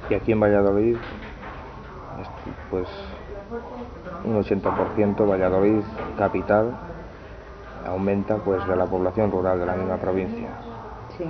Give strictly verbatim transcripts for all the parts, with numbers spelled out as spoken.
Y aquí en Valladolid, pues un ochenta por ciento Valladolid capital aumenta pues de la población rural de la misma provincia. Sí.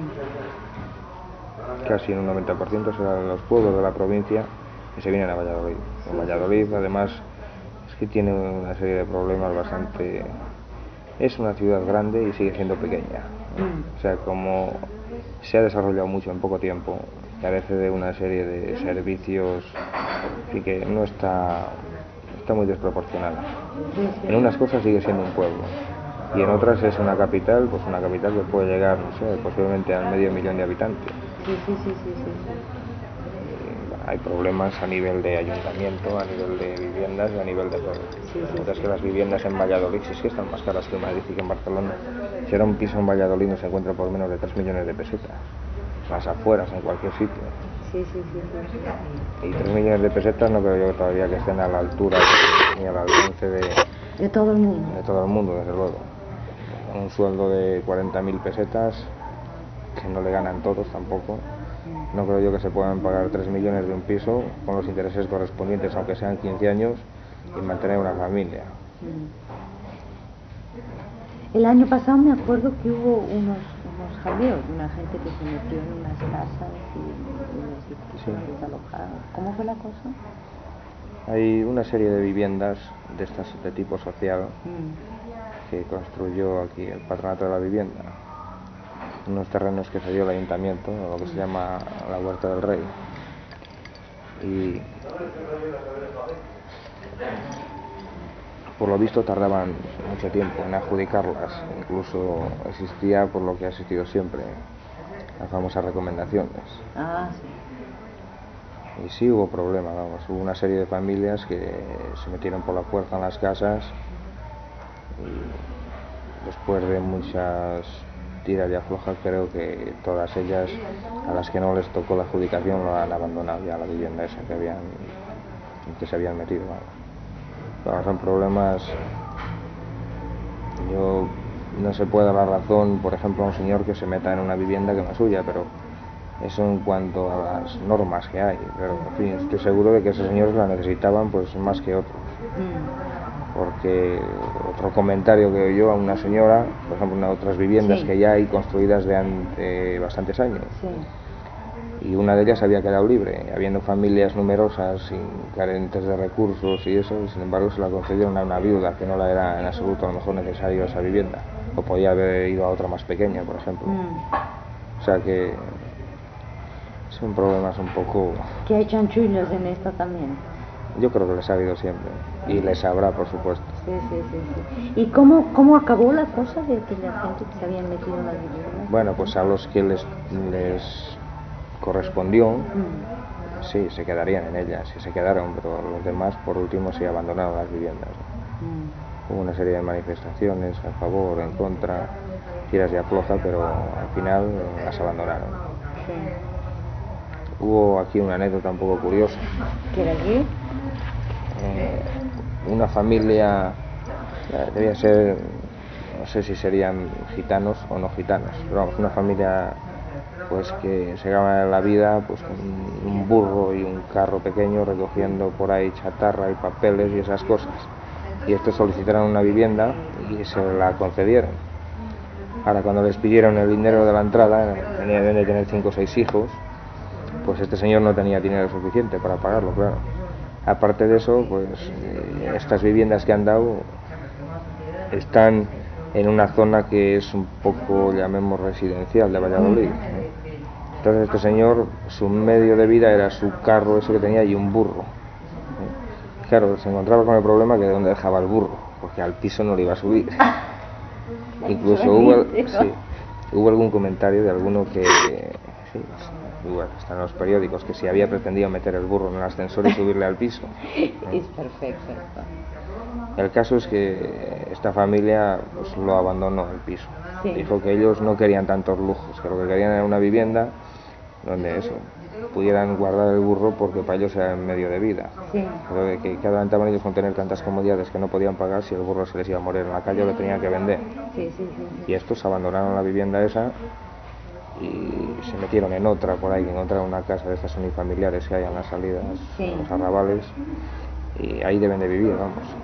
Casi un noventa por ciento serán los pueblos de la provincia que se vienen a Valladolid. En Sí, Valladolid, sí, sí, sí. Además, es que tiene una serie de problemas bastante... Es una ciudad grande y sigue siendo pequeña. Mm. O sea, como se ha desarrollado mucho en poco tiempo, carece de una serie de servicios y que no está, está muy desproporcionada. Sí, sí. En unas cosas sigue siendo un pueblo y en otras es una capital, pues una capital que puede llegar, no sé, posiblemente al medio millón de habitantes. Sí, sí, sí, sí, sí, sí. Hay problemas a nivel de ayuntamiento, a nivel de viviendas y a nivel de todo. Sí, sí, Porque es sí. que las viviendas en Valladolid, si es que están más caras que en Madrid y que en Barcelona. Si ahora un piso en Valladolid no se encuentra por menos de tres millones de pesetas, las afueras, en cualquier sitio. Sí, sí, sí, sí, sí. Y tres millones de pesetas no creo yo todavía que estén a la altura ni al alcance de, De todo el mundo. de todo el mundo, desde luego. Un sueldo de cuarenta mil pesetas, que no le ganan todos tampoco. No creo yo que se puedan pagar tres millones de un piso con los intereses correspondientes, aunque sean quince años, y mantener una familia. El año pasado me acuerdo que hubo unos, unos jaleos de una gente que se metió en unas casas y, y les quisieron Sí. desalojar. ¿Cómo fue la cosa? Hay una serie de viviendas de estas de tipo social Mm. que construyó aquí el Patronato de la Vivienda, unos terrenos que cedió el ayuntamiento, lo que se llama la Huerta del Rey. Y por lo visto tardaban mucho tiempo en adjudicarlas, incluso existía, por lo que ha existido siempre, las famosas recomendaciones. Ah, sí. Y sí hubo problemas, vamos, hubo una serie de familias que se metieron por la fuerza en las casas y después de muchas tiras y aflojas creo que todas ellas, a las que no les tocó la adjudicación, lo han abandonado ya la vivienda esa que habían que se habían metido. Vamos, son problemas. Yo no se puede dar la razón, por ejemplo, a un señor que se meta en una vivienda que no es suya, pero eso en cuanto a las normas que hay. Pero en fin, estoy seguro de que esos señores la necesitaban pues más que otros. Porque otro comentario que oí yo a una señora, por ejemplo, en otras viviendas Sí. que ya hay construidas de ante bastantes años, Sí. y una de ellas había quedado libre, habiendo familias numerosas y carentes de recursos y eso, y sin embargo se la concedieron a una viuda que no la era en absoluto a lo mejor necesario esa vivienda, o podía haber ido a otra más pequeña, por ejemplo. Mm. O sea que son problemas un poco... Que hay chanchullos en esto también. Yo creo que les ha habido siempre, y les habrá, por supuesto. Sí, sí, sí, sí. ¿Y cómo, cómo acabó la cosa de aquella gente que se habían metido en las viviendas? Bueno, pues a los que les, les correspondió, Mm. sí, se quedarían en ellas, sí se quedaron, pero los demás por último sí abandonaron las viviendas. Mm. Hubo una serie de manifestaciones a favor, en contra, tiras y afloja, pero al final las abandonaron. Sí. Hubo aquí una anécdota un poco curiosa. ¿Qué era aquí? Eh, una familia, eh, debía ser, no sé si serían gitanos o no gitanos, pero vamos, una familia pues que se gana la vida pues con un burro y un carro pequeño recogiendo por ahí chatarra y papeles y esas cosas. Y estos solicitaron una vivienda y se la concedieron. Ahora, cuando les pidieron el dinero de la entrada, venían de tener cinco o seis hijos, pues este señor no tenía dinero suficiente para pagarlo, claro. Aparte de eso, pues eh, estas viviendas que han dado están en una zona que es un poco, llamemos, residencial de Valladolid. Entonces este señor, su medio de vida era su carro ese que tenía y un burro. Claro, se encontraba con el problema que de dónde dejaba el burro, porque al piso no le iba a subir. Incluso hubo, sí, hubo algún comentario de alguno que, sí, bueno, están en los periódicos, que si había pretendido meter el burro en el ascensor y subirle al piso. Es perfecto esto. El caso es que esta familia pues lo abandonó el piso. Sí. Dijo que ellos no querían tantos lujos, que lo que querían era una vivienda donde eso, pudieran guardar el burro porque para ellos era el medio de vida. Sí. Pero que, que adelantaban ellos con tener tantas comodidades que no podían pagar si el burro se les iba a morir en la calle o lo tenían que vender. Sí, sí, sí, sí. Y estos abandonaron la vivienda esa y se metieron en otra por ahí, que encontraron una casa de estas unifamiliares que hay en las salidas, Sí. en los arrabales, y ahí deben de vivir, vamos.